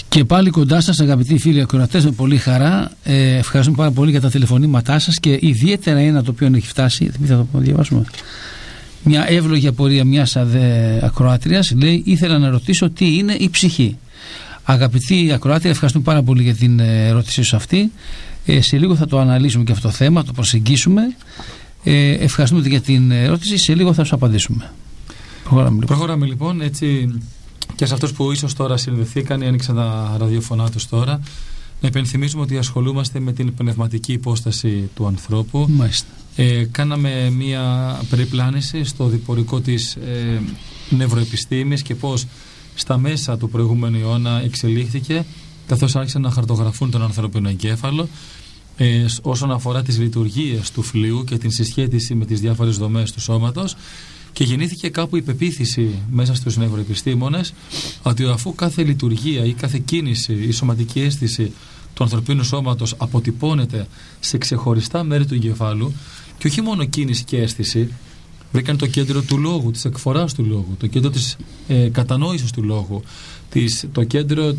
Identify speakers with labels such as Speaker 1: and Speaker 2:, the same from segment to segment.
Speaker 1: Και πάλι κοντά σας, αγαπητοί φίλοι ακροατές, με πολύ χαρά. Ευχαριστούμε πάρα πολύ για τα τηλεφωνήματά σας και ιδιαίτερα ένα το οποίο έχει φτάσει. Θα το διαβάσουμε. Μια εύλογη απορία μιας ακροάτριας λέει: ήθελα να ρωτήσω τι είναι η ψυχή. Αγαπητή ακροάτρια, ευχαριστούμε πάρα πολύ για την ερώτησή σου αυτή. Σε λίγο θα το αναλύσουμε και αυτό το θέμα, το προσεγγίσουμε. Ευχαριστούμε για την ερώτηση. Σε λίγο θα σου απαντήσουμε.
Speaker 2: Προχωράμε λοιπόν έτσι. Και σε αυτούς που ίσως τώρα συνδεθήκαν ή άνοιξαν τα ραδιοφωνά τους τώρα, να υπενθυμίσουμε ότι ασχολούμαστε με την πνευματική υπόσταση του ανθρώπου. Κάναμε μία περιπλάνηση στο διπορικό της νευροεπιστήμης και πώς στα μέσα του προηγούμενου αιώνα εξελίχθηκε, καθώς άρχισαν να χαρτογραφούν τον ανθρώπινο εγκέφαλο όσον αφορά τις λειτουργίες του φλοιού και την συσχέτιση με τις διάφορες δομές του σώματος. Και γεννήθηκε κάπου η πεποίθηση μέσα στους νευροεπιστήμονες ότι αφού κάθε λειτουργία ή κάθε κίνηση ή σωματική αίσθηση του ανθρωπίνου σώματος αποτυπώνεται σε ξεχωριστά μέρη του εγκεφάλου, και όχι μόνο κίνηση και αίσθηση, βρήκαν το κέντρο του λόγου, της εκφοράς του λόγου, το κέντρο της κατανόησης του λόγου, το κέντρο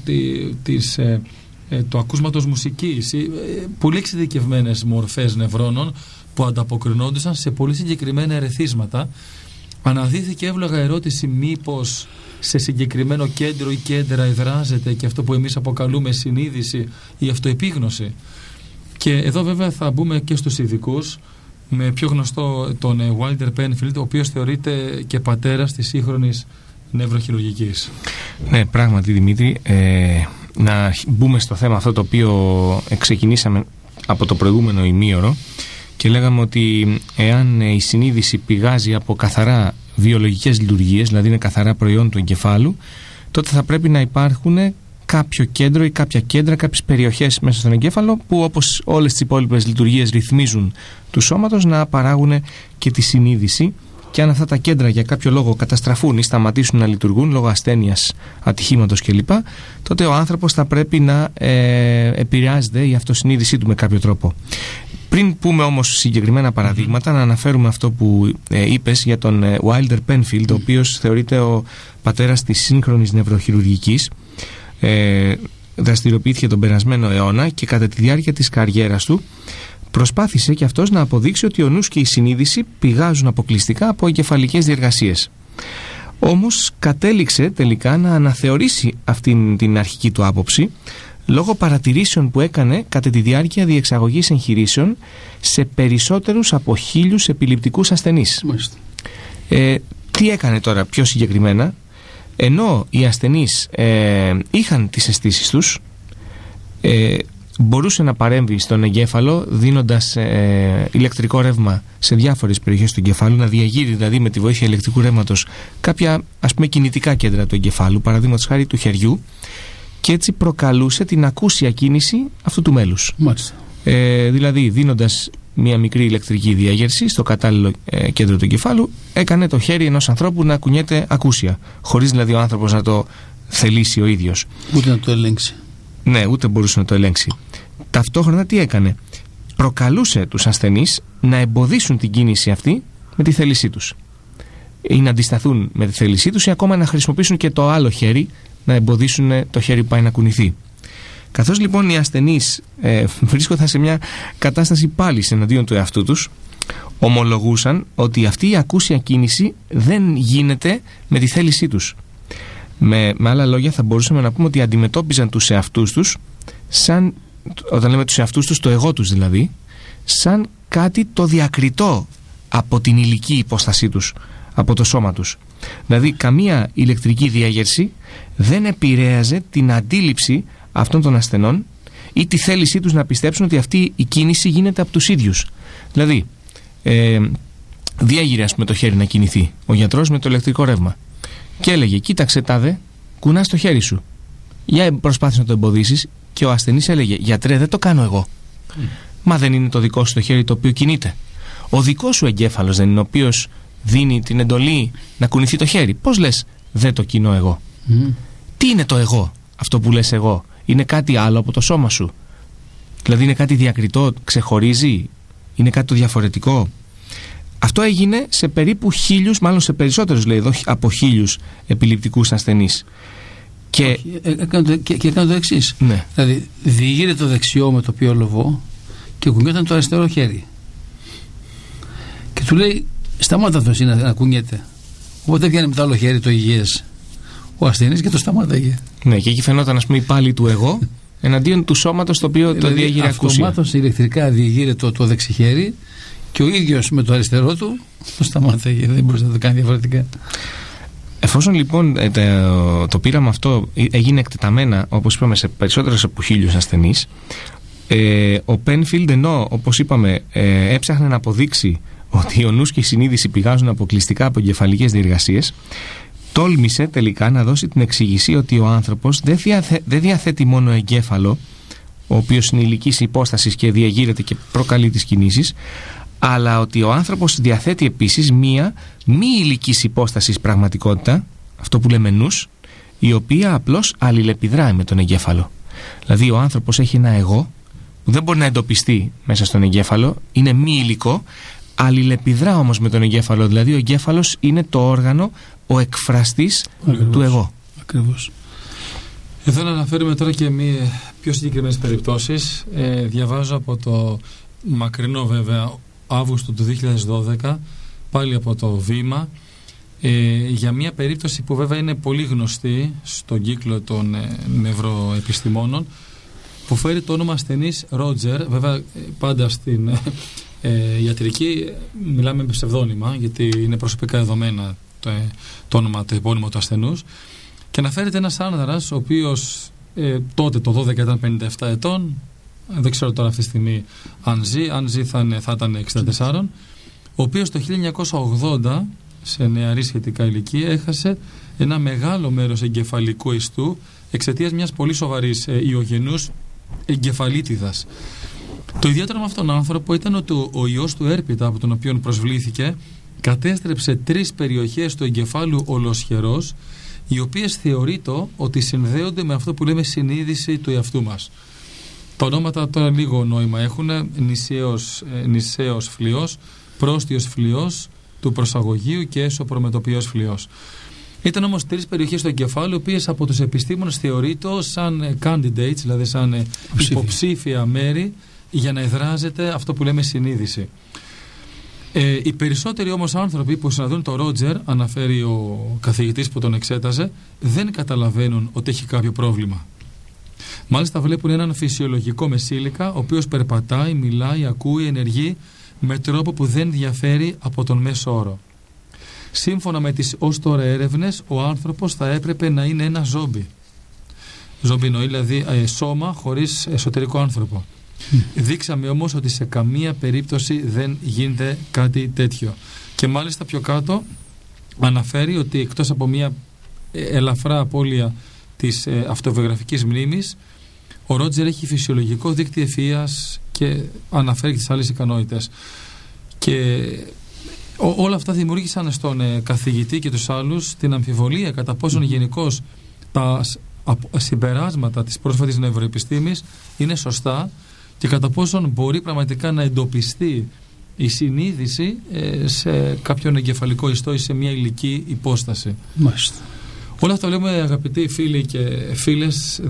Speaker 2: του ακούσματος μουσικής, πολύ εξειδικευμένες μορφές νευρώνων που ανταποκρινόντουσαν σε πολύ συγκεκριμένα ερεθίσματα. Αναδύθηκε εύλογα ερώτηση μήπως σε συγκεκριμένο κέντρο ή κέντρα εδράζεται και αυτό που εμείς αποκαλούμε συνείδηση ή αυτοεπίγνωση. Και εδώ βέβαια θα μπούμε και στους ειδικούς, με πιο γνωστό τον Wilder Penfield, ο οποίος θεωρείται και πατέρας της σύγχρονης νευροχειρουργικής. Ναι, πράγματι Δημήτρη, να μπούμε στο θέμα αυτό το οποίο ξεκινήσαμε από το προηγούμενο ημίωρο και λέγαμε ότι εάν η συνείδηση πηγάζει από καθαρά βιολογικές λειτουργίες, δηλαδή είναι καθαρά προϊόν του εγκεφάλου, τότε θα πρέπει να υπάρχουν κάποιο κέντρο ή κάποια κέντρα, κάποιες περιοχές μέσα στον εγκέφαλο που, όπως όλες τις υπόλοιπες λειτουργίες ρυθμίζουν του σώματος, να παράγουν και τη συνείδηση. Και αν αυτά τα κέντρα για κάποιο λόγο καταστραφούν ή σταματήσουν να λειτουργούν λόγω ασθένειας, ατυχήματος κλπ., τότε ο άνθρωπος θα πρέπει να επηρεάζεται η αυτοσυνείδησή του με κάποιο τρόπο. Πριν πούμε όμως συγκεκριμένα παραδείγματα, να αναφέρουμε αυτό που είπες για τον Wilder Penfield, ο οποίος θεωρείται ο πατέρας της σύγχρονης νευροχειρουργικής. Δραστηριοποιήθηκε τον περασμένο αιώνα και κατά τη διάρκεια της καριέρας του προσπάθησε και αυτός να αποδείξει ότι ο νους και η συνείδηση πηγάζουν αποκλειστικά από εγκεφαλικές διεργασίες. Όμως κατέληξε τελικά να αναθεωρήσει αυτήν την αρχική του άποψη λόγω παρατηρήσεων που έκανε κατά τη διάρκεια διεξαγωγής εγχειρήσεων σε περισσότερους από 1.000 επιληπτικούς ασθενείς. Τι έκανε τώρα πιο συγκεκριμένα? Ενώ οι ασθενείς είχαν τις αισθήσεις τους, μπορούσε να παρέμβει στον εγκέφαλο δίνοντας ηλεκτρικό ρεύμα σε διάφορες περιοχές του εγκεφάλου, να διαγείρει δηλαδή με τη βοήθεια ηλεκτρικού ρεύματος κάποια ας πούμε κινητικά κέντρα του εγκεφάλου, παραδείγματος χάρη του χεριού, και έτσι προκαλούσε την ακούσια κίνηση αυτού του μέλους. Δηλαδή δίνοντας μια μικρή ηλεκτρική διάγερση στο κατάλληλο κέντρο του εγκεφάλου, έκανε το χέρι ενός ανθρώπου να κουνιέται ακούσια, χωρίς δηλαδή ο άνθρωπος να το θελήσει ο ίδιος.
Speaker 1: Ούτε να το ελέγξει.
Speaker 2: Ναι, ούτε μπορούσε να το ελέγξει. Ταυτόχρονα τι έκανε? Προκαλούσε τους ασθενείς να εμποδίσουν την κίνηση αυτή με τη θέλησή τους, ή να αντισταθούν με τη θέλησή τους, ή ακόμα να χρησιμοποιήσουν και το άλλο χέρι, να εμποδίσουν το χέρι που πάει να κουνηθεί. Καθώς λοιπόν οι ασθενείς βρίσκονταν σε μια κατάσταση πάλι εναντίον του εαυτού τους, ομολογούσαν ότι αυτή η ακούσια κίνηση δεν γίνεται με τη θέλησή τους. Με άλλα λόγια θα μπορούσαμε να πούμε ότι αντιμετώπιζαν τους εαυτούς τους σαν, όταν λέμε τους εαυτούς τους, το εγώ τους δηλαδή, σαν κάτι το διακριτό από την υλική υπόστασή τους, από το σώμα τους. Δηλαδή καμία ηλεκτρική διέγερση δεν επηρέαζε την αντίληψη αυτών των ασθενών ή τη θέλησή τους να πιστέψουν ότι αυτή η κίνηση γίνεται από τους ίδιους. Δηλαδή διέγειρε ας πούμε το χέρι να κινηθεί ο γιατρός με το ηλεκτρικό ρεύμα και έλεγε κοίταξε τάδε, κουνάς το χέρι σου, για προσπάθησε να το εμποδίσεις, και ο ασθενής έλεγε γιατρέ δεν το κάνω εγώ. Μα δεν είναι το δικό σου το χέρι το οποίο κινείται? Ο δικός σου εγκέφαλος δεν είναι ο οποίος δίνει την εντολή να κουνηθεί το χέρι? Πώς λες δεν το κινώ εγώ? Τι είναι το εγώ? Αυτό που λες εγώ είναι κάτι άλλο από το σώμα σου? Δηλαδή είναι κάτι διακριτό, ξεχωρίζει, είναι κάτι το διαφορετικό? Αυτό έγινε σε περίπου 1.000, μάλλον σε περισσότερους λέει εδώ από 1.000 επιληπτικούς ασθενείς.
Speaker 1: Και έκανε το εξής.
Speaker 3: Ναι.
Speaker 1: Δηλαδή διήγηρε το δεξιό με το οποίο λοβό και κουνιόταν το αριστερό χέρι. Και του λέει, σταμάτα το εσύ να κουνιέται. Οπότε πιάνε με το άλλο χέρι το υγιές ο ασθενής και το σταμάταγε.
Speaker 3: Ναι, και εκεί φαινόταν, ας πούμε, η πάλη του εγώ εναντίον του σώματος το οποίο το διήγηρε ακούσια.
Speaker 1: Αυτομάτως ηλεκτρικά διήγηρε το δεξιχέρι και ο ίδιος με το αριστερό του το σταμάταγε. Δεν μπορούσε να το κάνει διαφορετικά.
Speaker 3: Εφόσον λοιπόν το πείραμα αυτό έγινε εκτεταμένα, όπως είπαμε, σε περισσότερους από 1.000 ασθενείς, ο Πένφιλντ, ενώ όπως είπαμε έψαχνε να αποδείξει ότι ο νους και η συνείδηση πηγάζουν αποκλειστικά από εγκεφαλικές διεργασίες, τόλμησε τελικά να δώσει την εξήγηση ότι ο άνθρωπος δεν διαθέτει μόνο εγκέφαλο, ο οποίος είναι ηλικής υπόστασης και διαγείρεται και προκαλεί τις κινήσεις, αλλά ότι ο άνθρωπος διαθέτει επίσης μία μη ηλικής υπόστασης πραγματικότητα, αυτό που λέμε νους, η οποία απλώς αλληλεπιδράει με τον εγκέφαλο. Δηλαδή ο άνθρωπος έχει ένα εγώ που δεν μπορεί να εντοπιστεί μέσα στον εγκέφαλο, είναι μη υλικό, αλληλεπιδρά όμως με τον εγκέφαλο. Δηλαδή ο εγκέφαλος είναι το όργανο, ο εκφραστής του εγώ.
Speaker 1: Ακριβώς.
Speaker 2: Εδώ να αναφέρουμε τώρα και πιο συγκεκριμένες περιπτώσεις. Διαβάζω από το μακρινό βέβαια Αύγουστο του 2012, πάλι από το Βήμα, για μια περίπτωση που βέβαια είναι πολύ γνωστή στον κύκλο των νευροεπιστημόνων, που φέρει το όνομα ασθενής Ρότζερ. Βέβαια πάντα στην ιατρική μιλάμε με ψευδόνυμα, γιατί είναι προσωπικά δεδομένα το όνομα, το επώνυμο του ασθενούς, και αναφέρεται ένας άνδρας ο οποίος τότε το 12 ήταν 57 ετών. Δεν ξέρω τώρα αυτή τη στιγμή αν ζει θα ήταν 64, ο οποίος το 1980 σε νεαρή σχετικά ηλικία έχασε ένα μεγάλο μέρος εγκεφαλικού ιστού εξαιτίας μιας πολύ σοβαρής ιογενούς εγκεφαλίτιδας. Το ιδιαίτερο με αυτόν τον άνθρωπο ήταν ότι ο ιός του έρπιτα, από τον οποίο προσβλήθηκε, κατέστρεψε 3 περιοχές του εγκεφάλου ολοσχερός, οι οποίες θεωρείται ότι συνδέονται με αυτό που λέμε συνείδηση του εαυτού μας. Τα ονόματα τώρα λίγο νόημα έχουν: νησαίος φλοιός, πρόστιος φλοιός του προσαγωγείου και έσω προμετωπιός φλοιός. Ήταν όμως 3 περιοχές του εγκεφάλου, οι οποίες από τους επιστήμονες θεωρείται σαν candidates, δηλαδή σαν υποψήφια μέρη για να εδράζεται αυτό που λέμε συνείδηση. Οι περισσότεροι όμως άνθρωποι που συναντούν τον Ρότζερ, αναφέρει ο καθηγητής που τον εξέταζε, δεν καταλαβαίνουν ότι έχει κάποιο πρόβλημα. Μάλιστα βλέπουν έναν φυσιολογικό μεσήλικα, ο οποίος περπατάει, μιλάει, ακούει, ενεργεί με τρόπο που δεν διαφέρει από τον μέσο όρο. Σύμφωνα με τις ως τώρα έρευνες, ο άνθρωπος θα έπρεπε να είναι ένα ζόμπι. Ζομπινόι, δηλαδή σώμα χωρίς εσωτερικό άνθρωπο. Δείξαμε όμως ότι σε καμία περίπτωση δεν γίνεται κάτι τέτοιο. Και μάλιστα πιο κάτω αναφέρει ότι εκτός από μια ελαφρά απώλεια της αυτοβιογραφικής μνήμης, ο Ρότζερ έχει φυσιολογικό δίκτυο ευφυΐας και αναφέρει και τις άλλες ικανότητες. Και όλα αυτά δημιούργησαν στον καθηγητή και τους άλλους την αμφιβολία κατά πόσον γενικώς τα συμπεράσματα της πρόσφατης νευροεπιστήμης είναι σωστά και κατά πόσον μπορεί πραγματικά να εντοπιστεί η συνείδηση σε κάποιον εγκεφαλικό ιστό ή σε μια υλική υπόσταση.
Speaker 1: Μάλιστα.
Speaker 2: Όλα αυτά λέμε, αγαπητοί φίλοι και φίλες,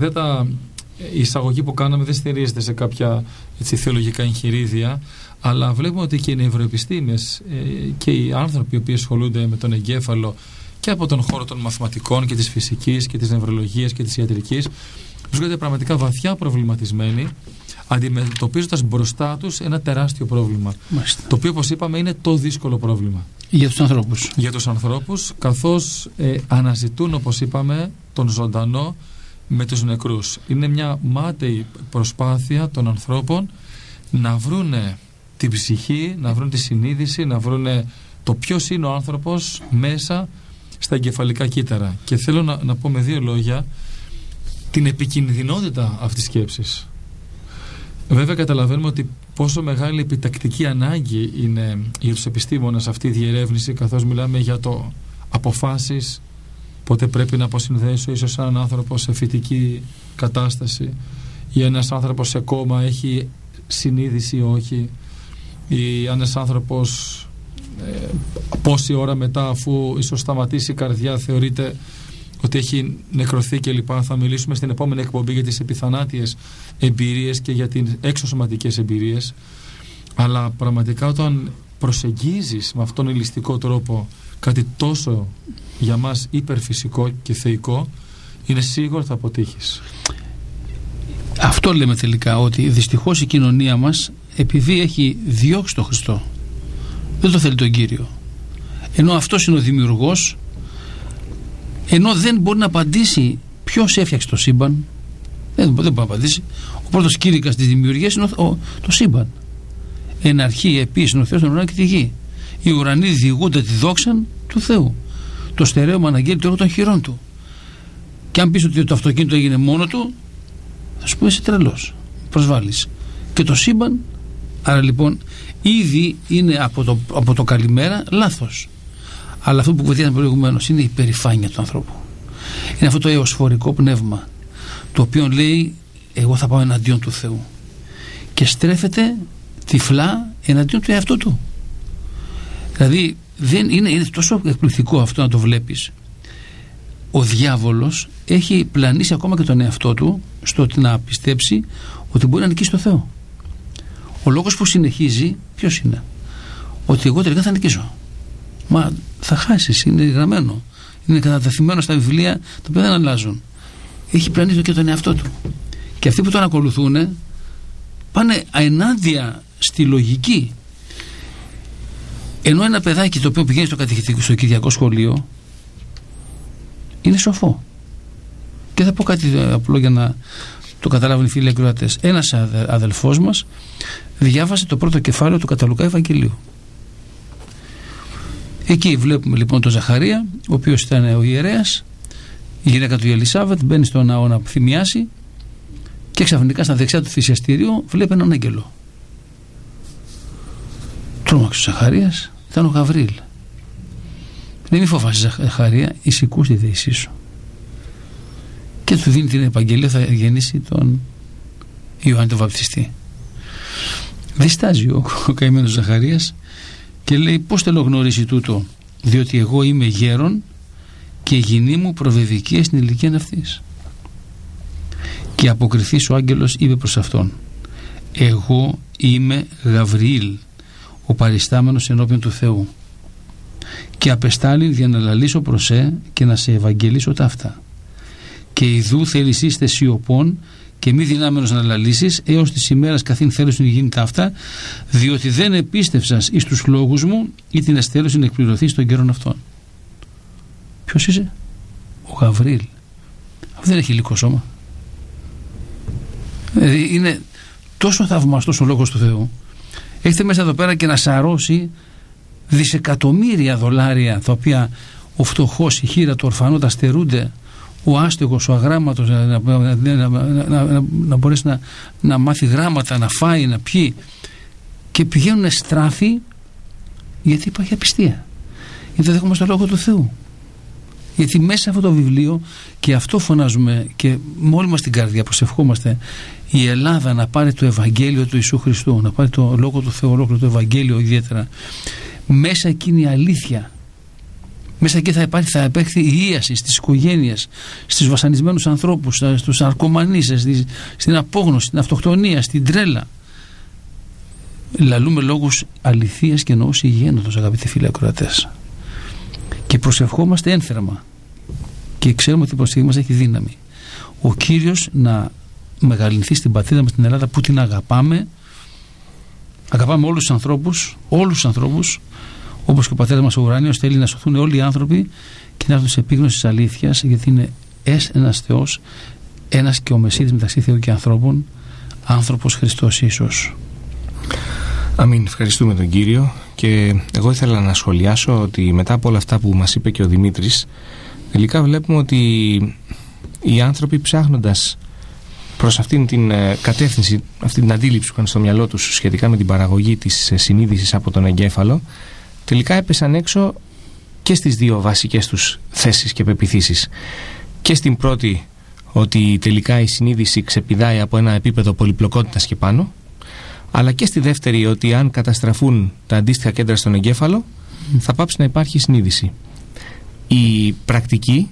Speaker 2: η εισαγωγή που κάναμε δεν στηρίζεται σε κάποια θεολογικά εγχειρίδια, αλλά βλέπουμε ότι και οι νευροεπιστήμες και οι άνθρωποι οι οποίοι ασχολούνται με τον εγκέφαλο και από τον χώρο των μαθηματικών και της φυσικής και της νευρολογίας και της ιατρικής βρίσκονται πραγματικά βαθιά προβληματισμένοι, αντιμετωπίζοντας μπροστά τους ένα τεράστιο πρόβλημα. Μάλιστα. Το οποίο, όπως είπαμε, είναι το δύσκολο πρόβλημα.
Speaker 1: Για τους ανθρώπους.
Speaker 2: Για τους ανθρώπους, καθώς αναζητούν, όπως είπαμε, τον ζωντανό με τους νεκρούς. Είναι μια μάταιη προσπάθεια των ανθρώπων να βρούνε την ψυχή, να βρουν τη συνείδηση, να βρούνε το ποιος είναι ο άνθρωπος μέσα στα εγκεφαλικά κύτταρα. Και θέλω να πω με 2 λόγια την επικινδυνότητα αυτής της σκέψης. Βέβαια καταλαβαίνουμε ότι πόσο μεγάλη επιτακτική ανάγκη είναι για τους επιστήμονες αυτή η διερεύνηση, καθώς μιλάμε για το αποφάσεις, πότε πρέπει να αποσυνδέσω ίσως έναν άνθρωπο σε φυτική κατάσταση ή ένας άνθρωπος σε κόμμα έχει συνείδηση ή όχι, ή αν ένας άνθρωπος πόση ώρα μετά, αφού ίσως σταματήσει η καρδιά, θεωρείται ότι έχει νεκρωθεί κλπ. Θα μιλήσουμε στην επόμενη εκπομπή για τις επιθανάτιες εμπειρίες και για τις εξωσωματικές εμπειρίες. Αλλά πραγματικά όταν προσεγγίζεις με αυτόν τον ελιστικό τρόπο κάτι τόσο για μας υπερφυσικό και θεϊκό, είναι σίγουρο θα αποτύχεις.
Speaker 1: Αυτό λέμε τελικά, ότι δυστυχώς η κοινωνία μας, επειδή έχει διώξει τον Χριστό, δεν το θέλει τον Κύριο, ενώ αυτός είναι ο δημιουργός, ενώ δεν μπορεί να απαντήσει ποιος έφτιαξε το σύμπαν, δεν μπορεί να απαντήσει. Ο πρώτος κήρυκας της δημιουργίας είναι το σύμπαν. Εν αρχή επίσης ο Θεός των ουρανών και τη γη. Οι ουρανοί διηγούνται τη δόξαν του Θεού. Το στερέωμα αναγγέλει το έργο των χειρών του. Και αν πεις ότι το αυτοκίνητο έγινε μόνο του, θα σου πει είσαι τρελός, προσβάλλεις. Και το σύμπαν, άρα λοιπόν ήδη είναι από το καλημέρα λάθος. Αλλά αυτό που βοηθήσαμε προηγουμένως είναι η υπερηφάνεια του ανθρώπου. Είναι αυτό το εωσφορικό πνεύμα, το οποίο λέει εγώ θα πάω εναντίον του Θεού, και στρέφεται τυφλά εναντίον του εαυτού του. Δηλαδή είναι τόσο εκπληκτικό αυτό να το βλέπεις. Ο διάβολος έχει πλανήσει ακόμα και τον εαυτό του στο ότι να πιστέψει ότι μπορεί να νικήσει το Θεό. Ο λόγος που συνεχίζει ποιος είναι? Ότι εγώ τελικά θα νικήσω. Μα θα χάσεις, είναι γραμμένο, είναι κατατεθειμένο στα βιβλία τα οποία δεν αλλάζουν. Έχει πλανήσει και τον εαυτό του. Και αυτοί που τον ακολουθούν πάνε ενάντια στη λογική. Ενώ ένα παιδάκι το οποίο πηγαίνει στο κυριακό σχολείο είναι σοφό. Και θα πω κάτι απλό για να το καταλάβουν οι φίλοι ακροατές. Ένας αδελφός μας διάβασε το πρώτο κεφάλαιο του κατά Λουκά Ευαγγελίου. Εκεί βλέπουμε λοιπόν τον Ζαχαρία, ο οποίος ήταν ο ιερέας, η γυναίκα του Ελισάβετ μπαίνει στο ναό να θυμιάσει, και ξαφνικά στα δεξιά του θυσιαστήριου βλέπει έναν άγγελο. Τρόμαξε ο Ζαχαρίας, ήταν ο Γαβρίλ. Δεν μη φοβάσαι Ζαχαρία, εισηκούς τη δεησή σου. Και του δίνει την επαγγελία, θα γεννήσει τον Ιωάννη τον Βαπτιστή. Διστάζει ο καημένος Ζαχαρίας και λέει πώς θέλω γνωρίσει τούτο, διότι εγώ είμαι γέρον και η γυνή μου προβεβικία στην ηλικία αυτής. Και αποκριθείς ο άγγελος είπε προς αυτόν, εγώ είμαι Γαβριήλ, ο παριστάμενος ενώπιον του Θεού, και απεστάλην για να λαλήσω προς και να σε ευαγγελίσω ταύτα. Και ιδού θέλεις είστε σιωπών και μη δυνάμενος να λαλήσεις έως της ημέρας καθήν θέλεις να γίνει ταύτα, διότι δεν επίστευσας εις τους λόγους μου ή την εστέλωση να εκπληρωθεί στον καιρόν αυτόν. Ποιος είσαι? Ο Γαβρίλ. Αυτό δεν έχει υλικό σώμα. Δηλαδή είναι τόσο θαυμαστός ο λόγος του Θεού. Έχετε μέσα εδώ πέρα και να σαρώσει δισεκατομμύρια δολάρια, τα οποία ο φτωχός, η χείρα, το ορφανό τα στερούνται, ο άστεγος, ο αγράμματος να μπορέσει να μάθει γράμματα, να φάει, να πιει, και πηγαίνουν στράφη γιατί υπάρχει απιστία, γιατί δεν δέχομαστε το λόγο του Θεού. Γιατί μέσα σε αυτό το βιβλίο, και αυτό φωνάζουμε και με όλη μας την καρδιά προσευχόμαστε, η Ελλάδα να πάρει το Ευαγγέλιο του Ιησού Χριστού, να πάρει το λόγο του Θεού, ολόκληρο το Ευαγγέλιο ιδιαίτερα. Μέσα εκείνη η αλήθεια. Μέσα εκεί θα επέχθει η ίαση στις οικογένειες, στους βασανισμένους ανθρώπους, στους αρκωμανείς, στην απόγνωση, στην αυτοκτονία, στην τρέλα. Λαλούμε λόγους αληθείας και εννοούς υγιένωτος, αγαπητοί φίλοι ακροατές. Και προσευχόμαστε ένθερμα. Και ξέρουμε ότι η προσευχή μας έχει δύναμη. Ο Κύριος να μεγαλυνθεί στην πατρίδα μας, στην Ελλάδα, που την αγαπάμε. Αγαπάμε όλους τους ανθρώπους, όπως και ο Πατέρας μας ο ουράνιος θέλει να σωθούν όλοι οι άνθρωποι και να έρθουν σε επίγνωση της αλήθειας, γιατί είναι ένας Θεός, ένας και ο Μεσσίας μεταξύ Θεού και ανθρώπων, άνθρωπος Χριστός Ιησούς.
Speaker 3: Αμήν. Ευχαριστούμε τον Κύριο, και εγώ ήθελα να σχολιάσω ότι μετά από όλα αυτά που μας είπε και ο Δημήτρης, τελικά βλέπουμε ότι οι άνθρωποι, ψάχνοντας προς αυτήν την κατεύθυνση, αυτή την αντίληψη που είχαν στο μυαλό τους σχετικά με την παραγωγή της συνείδησης από τον εγκέφαλο, τελικά έπεσαν έξω και στις δύο βασικές τους θέσεις και πεποιθήσεις. Και στην πρώτη, ότι τελικά η συνείδηση ξεπηδάει από ένα επίπεδο πολυπλοκότητας και πάνω, αλλά και στη δεύτερη, ότι αν καταστραφούν τα αντίστοιχα κέντρα στον εγκέφαλο, θα πάψει να υπάρχει συνείδηση. Η πρακτική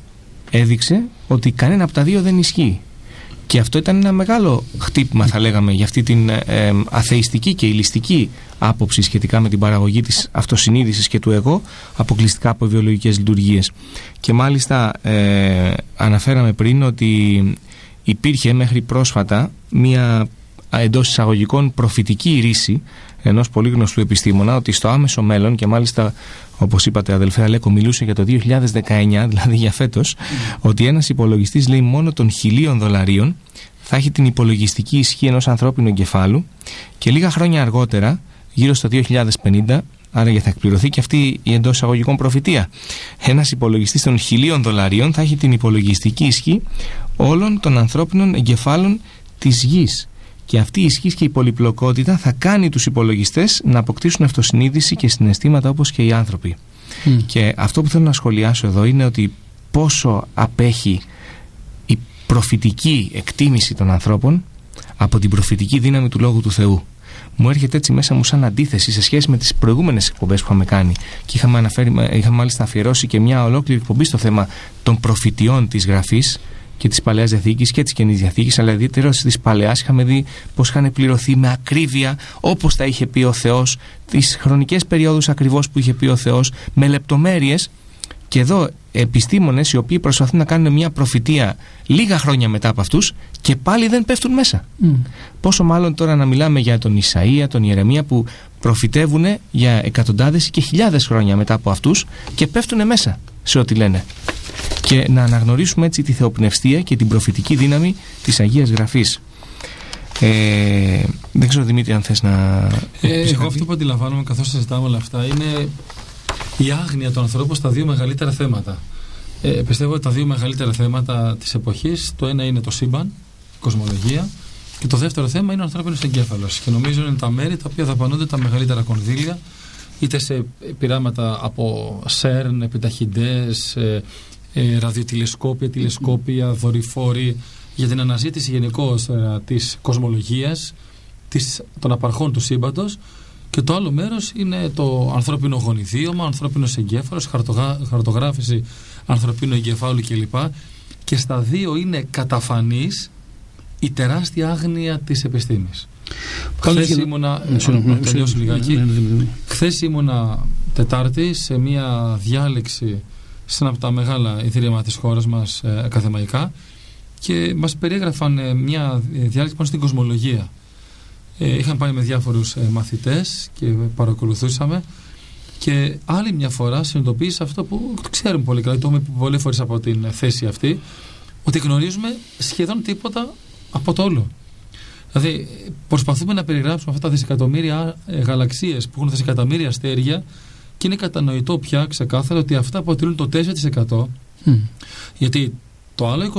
Speaker 3: έδειξε ότι κανένα από τα δύο δεν ισχύει. Και αυτό ήταν ένα μεγάλο χτύπημα, θα λέγαμε, για αυτή την αθεϊστική και υλιστική άποψη σχετικά με την παραγωγή της αυτοσυνείδησης και του εγώ, αποκλειστικά από βιολογικές λειτουργίες. Και μάλιστα αναφέραμε πριν ότι υπήρχε μέχρι πρόσφατα μία εντός εισαγωγικών προφητική ρίση ενός πολύ γνωστού επιστήμονα, ότι στο άμεσο μέλλον, και μάλιστα όπως είπατε αδελφέ Αλέκο, μιλούσε για το 2019, δηλαδή για φέτος, ότι ένας υπολογιστής, λέει, μόνο των $1.000 θα έχει την υπολογιστική ισχύ ενός ανθρώπινου εγκεφάλου, και λίγα χρόνια αργότερα, γύρω στο 2050, άρα θα εκπληρωθεί και αυτή η εντός εισαγωγικών προφητεία, ένας υπολογιστής των $1.000 θα έχει την υπολογιστική ισχύ όλων των ανθρώπινων εγκεφάλων της γης. Και αυτή η ισχύ και η πολυπλοκότητα θα κάνει τους υπολογιστές να αποκτήσουν αυτοσυνείδηση και συναισθήματα όπως και οι άνθρωποι. Και αυτό που θέλω να σχολιάσω εδώ είναι ότι πόσο απέχει η προφητική εκτίμηση των ανθρώπων από την προφητική δύναμη του Λόγου του Θεού. Μου έρχεται έτσι μέσα μου σαν αντίθεση σε σχέση με τις προηγούμενες εκπομπές που είχαμε κάνει, και είχαμε μάλιστα αφιερώσει και μια ολόκληρη εκπομπή στο θέμα των προφητιών της Γραφής και της Παλαιάς Διαθήκης και της Καινής Διαθήκης, αλλά ιδιαίτερα της Παλαιάς. Είχαμε δει πως είχαν πληρωθεί με ακρίβεια, όπως τα είχε πει ο Θεός, τις χρονικές περιόδους ακριβώς που είχε πει ο Θεός, με λεπτομέρειες. Και εδώ επιστήμονες οι οποίοι προσπαθούν να κάνουν μια προφητεία λίγα χρόνια μετά από αυτούς και πάλι δεν πέφτουν μέσα. Πόσο μάλλον τώρα να μιλάμε για τον Ισαΐα, τον Ιερεμία, που προφητεύουν για εκατοντάδες και χιλιάδες χρόνια μετά από αυτούς και πέφτουν μέσα σε ό,τι λένε. Και να αναγνωρίσουμε έτσι τη θεοπνευστία και την προφητική δύναμη της Αγίας Γραφής. Δεν ξέρω, Δημήτρη, αν θες να...
Speaker 2: Εγώ αυτό που αντιλαμβάνομαι καθώς συζητάμε όλα αυτά είναι η άγνοια των ανθρώπων στα δύο μεγαλύτερα θέματα. Πιστεύω ότι τα δύο μεγαλύτερα θέματα της εποχής, το ένα είναι το σύμπαν, η κοσμολογία, και το δεύτερο θέμα είναι ο ανθρώπινος εγκέφαλος. Και νομίζω είναι τα μέρη τα οποία δαπανώνται τα μεγαλύτερα κονδύλια, είτε σε πειράματα από ΣΕΡΝ, επιταχυντές, ραδιοτηλεσκόπια, τηλεσκόπια, δορυφόροι, για την αναζήτηση γενικώς της κοσμολογίας, των απαρχών του σύμπαντος. Και το άλλο μέρος είναι το ανθρώπινο γονιδίωμα, ανθρώπινος εγκέφαλος, χαρτογράφηση ανθρωπίνου εγκεφάλου κλπ. Και στα δύο είναι καταφανής η τεράστια άγνοια της επιστήμης. Χθες ήμουνα, τελειώσω λιγάκι, χθες ήμουνα Τετάρτη σε μια διάλεξη σε ένα από τα μεγάλα ιδρύματα της χώρας μας, ακαδημαϊκά, και μας περιέγραφαν μια διάλεξη πάνω στην κοσμολογία. Είχαν πάει με διάφορους μαθητές και παρακολουθούσαμε, και άλλη μια φορά συνειδητοποίησα αυτό που ξέρουμε πολύ καλά, το έχουμε πει πολλές φορές από την θέση αυτή, ότι γνωρίζουμε σχεδόν τίποτα από το όλο. Δηλαδή προσπαθούμε να περιγράψουμε αυτά τα δισεκατομμύρια γαλαξίες που έχουν δισεκατομμύρια αστέρια, και είναι κατανοητό πια ξεκάθαρα ότι αυτά αποτελούν το 4%, γιατί το άλλο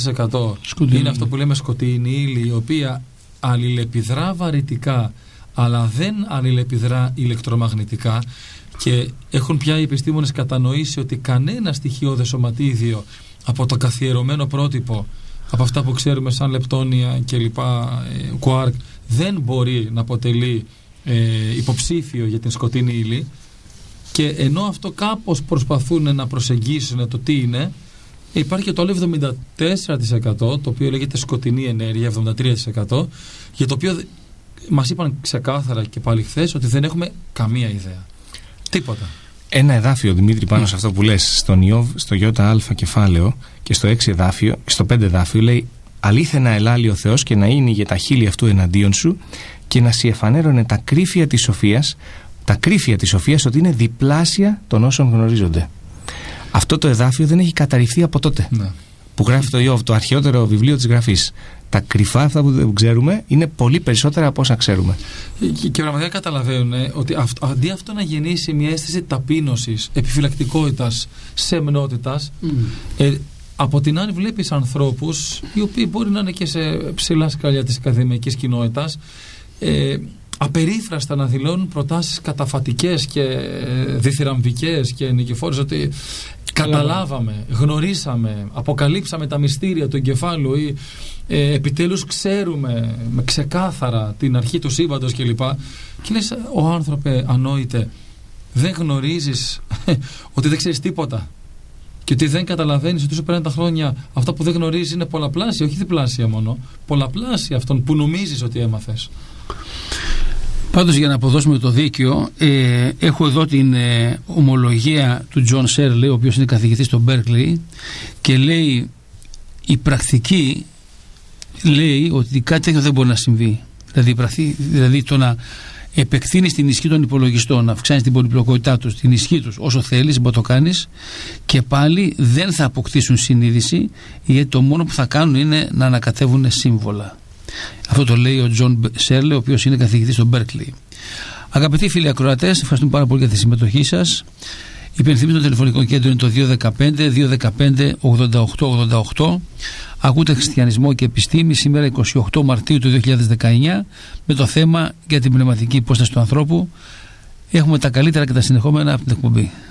Speaker 2: 24% είναι αυτό που λέμε σκοτεινή ύλη, η οποία αλληλεπιδρά βαρυτικά αλλά δεν αλληλεπιδρά ηλεκτρομαγνητικά, και έχουν πια οι επιστήμονες κατανοήσει ότι κανένα στοιχειώδες σωματίδιο από το καθιερωμένο πρότυπο, από αυτά που ξέρουμε σαν λεπτόνια και λοιπά, κουάρκ, δεν μπορεί να αποτελεί υποψήφιο για την σκοτεινή ύλη. Και ενώ αυτό κάπως προσπαθούν να προσεγγίσουν το τι είναι, υπάρχει και το άλλο 74%, το οποίο λέγεται σκοτεινή ενέργεια, 73%, για το οποίο μας είπαν ξεκάθαρα και πάλι χθες ότι δεν έχουμε καμία ιδέα. Τίποτα.
Speaker 3: Ένα εδάφιο, Δημήτρη, πάνω σε αυτό που λες, στον Ιώβ, στο ΙΑ κεφάλαιο και στο 6 εδάφιο, στο 5 εδάφιο, λέει: «Αλήθενα ελάλει ο Θεός και να είναι για τα χείλη αυτού εναντίον σου και να σοι εφανέρωνε τα κρύφια της σοφίας», τα κρύφια της σοφίας, ότι είναι διπλάσια των όσων γνωρίζονται. Αυτό το εδάφιο δεν έχει καταρριφθεί από τότε. Ναι. Που γράφει το Ιώβ, το αρχαιότερο βιβλίο της Γραφής. Τα κρυφά, αυτά που δεν ξέρουμε, είναι πολύ περισσότερα από όσα ξέρουμε.
Speaker 2: Και πραγματικά καταλαβαίνουν ότι αντί αυτό να γεννήσει μια αίσθηση ταπείνωσης, επιφυλακτικότητας, σεμνότητας, από την άλλη βλέπεις ανθρώπους οι οποίοι μπορεί να είναι και σε ψηλά σκαλιά της ακαδημαϊκής κοινότητας, απερίφραστα να δηλώνουν προτάσεις καταφατικές και διθυραμβικές και νικηφόρες, ότι καταλάβαμε, γνωρίσαμε, αποκαλύψαμε τα μυστήρια του εγκεφάλου, ή επιτέλους ξέρουμε με ξεκάθαρα την αρχή του σύμπαντος κλπ. Και λες, ο άνθρωπε ανόητε, δεν γνωρίζεις ότι δεν ξέρεις τίποτα, Και ότι δεν καταλαβαίνεις ότι όσο περνάνε τα χρόνια, αυτά που δεν γνωρίζεις είναι πολλαπλάσια, όχι διπλάσια μόνο. Πολλαπλάσια αυτών που νομίζεις ότι έμαθες.
Speaker 1: Πάντως, για να αποδώσουμε το δίκαιο, έχω εδώ την ομολογία του Τζον Σέρλι, ο οποίος είναι καθηγητής στο Berkeley, και λέει η πρακτική λέει ότι κάτι τέτοιο δεν μπορεί να συμβεί. Δηλαδή το να επεκτείνεις την ισχύ των υπολογιστών, να αυξάνεις την πολυπλοκότητά τους, την ισχύ τους όσο θέλεις, μπορεί να το κάνεις, και πάλι δεν θα αποκτήσουν συνείδηση, γιατί το μόνο που θα κάνουν είναι να ανακατεύουν σύμβολα. Αυτό το λέει ο Τζον Σέρλε, ο οποίος είναι καθηγητής στο Berkeley. Αγαπητοί φίλοι ακροατές, ευχαριστούμε πάρα πολύ για τη συμμετοχή σας. Υπενθυμίζω το τηλεφωνικό κέντρο είναι το 215-215-8888. Ακούτε Χριστιανισμό και Επιστήμη σήμερα 28 Μαρτίου του 2019 με το θέμα για την πνευματική υπόσταση του ανθρώπου. Έχουμε τα καλύτερα και τα συνεχόμενα από την εκπομπή.